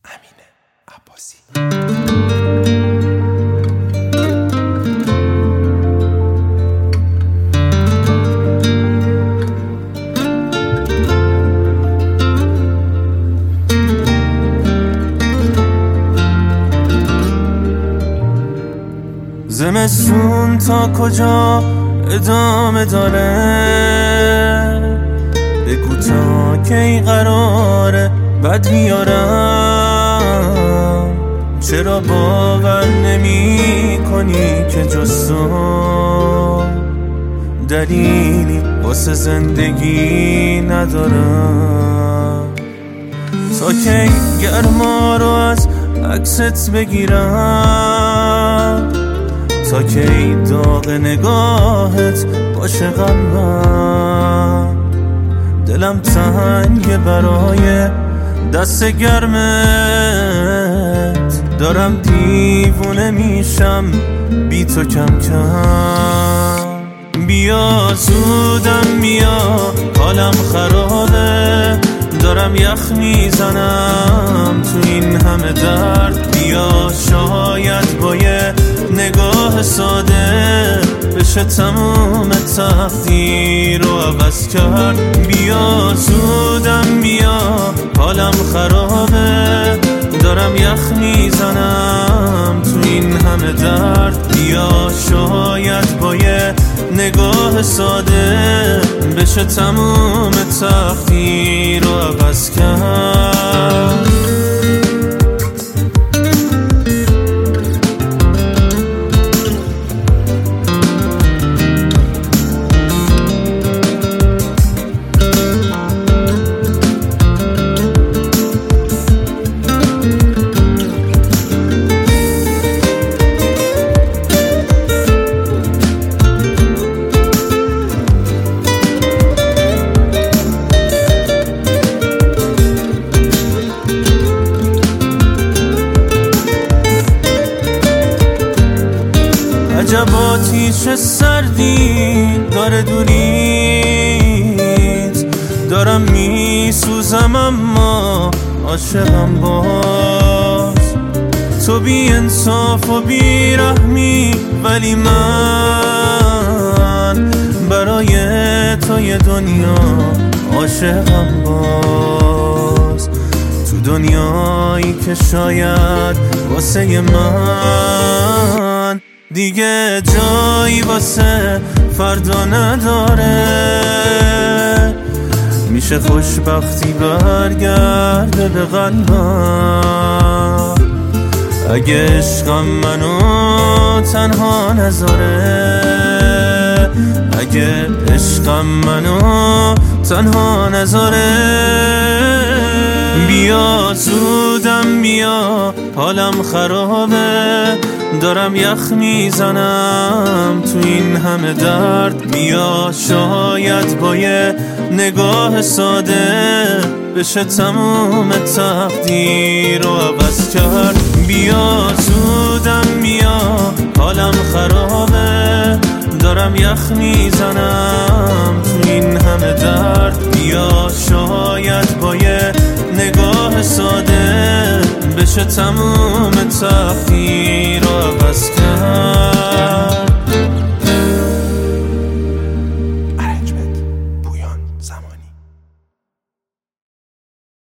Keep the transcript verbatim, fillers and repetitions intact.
امین عباسی. زمستون تا کجا ادامه داره؟ بگو تا کی قراره بد بیارم؟ چرا باور نمی کنی که جز تو دلیلی واسه زندگی ندارم؟ تا کی گرما رو از عکست بگیرم؟ تا کی داغ نگاهت باشه قلبم؟ دلم تنگه برای دست گرمت، دارم دیوونه میشم بی تو کم کم. بیا زودم بیا، حالم خرابه، دارم یخ میزنم تو این همه درد. بیا شاید با یه نگاه ساده بشه تموم تقدیر رو عوض کرد. بیا زودم بیا، حالم خرابه، دارم یخ میزنم تو این همه درد. بیا شاید با یه نگاه ساده بشه تموم تقدیر رو عوض کرد. عجب آتیش سردی داره دورید، دارم میسوزم اما عاشقم باز. تو بی انصاف و بی رحمی، ولی من برای تو یه دنیا عاشقم باز. تو دنیایی که شاید واسه من دیگه جایی واسه فردا نداره. میشه خوشبختی برگرده به قلبم اگه عشقم منو تنها نذاره. اگه عشقم منو تنها نذاره. بیا زودم بیا، حالم خرابه، دارم یخ میزنم تو این همه درد. بیا شاید با یه نگاه ساده بشه تموم تقدیر رو عوض کرد. بیا زودم بیا، حالم خرابه، دارم یخ میزنم تو این همه درد. بیا شاید با یه نگاه ساده بشه تموم تقدیر رو عوض کرد.